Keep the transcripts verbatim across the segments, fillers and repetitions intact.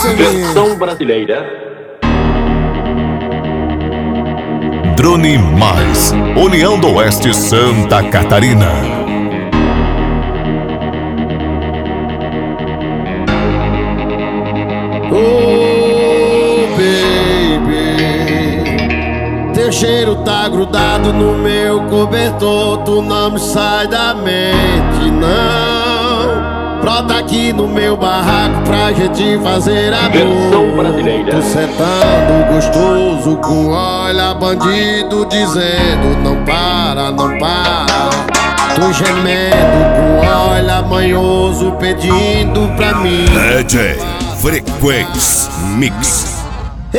Versão brasileira. Drone Mais, União do Oeste, Santa Catarina. Oh, baby, teu cheiro tá grudado no meu cobertor. Tu não me sai da mente, não. Brota aqui no meu barraco pra gente fazer amor. Versão brasileira. Tu sentando gostoso com olha bandido dizendo não para, não para. Tu gemendo com olha manhoso pedindo pra mim. D J Frequência Mix. Eu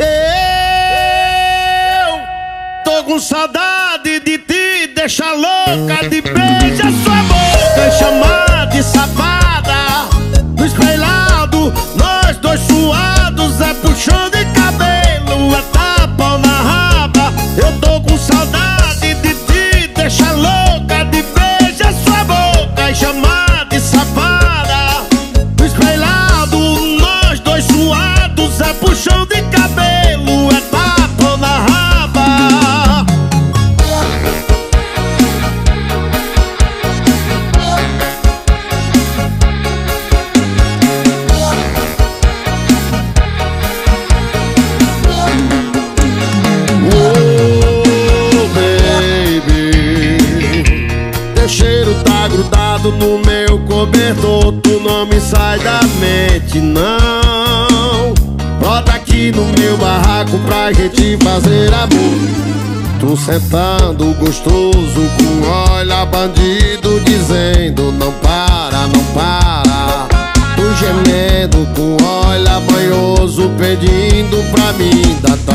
tô com saudade de te deixar louca, de beijar sua boca e chamar de safada. No espelhado, nós dois suados, é puxão de cabelo, é tapa na raba. Eu tô com saudade de te deixar louca, de beijar sua boca e chamar de safada. No espelhado, nós dois suados, é puxão de cabelo, é tapa na raba. Grudado no meu cobertor, tu não me sai da mente, não. Bota aqui no meu barraco pra gente fazer amor. Tu sentando gostoso com olha bandido dizendo não para, não para. Tu gemendo com olha manhoso pedindo pra mim dar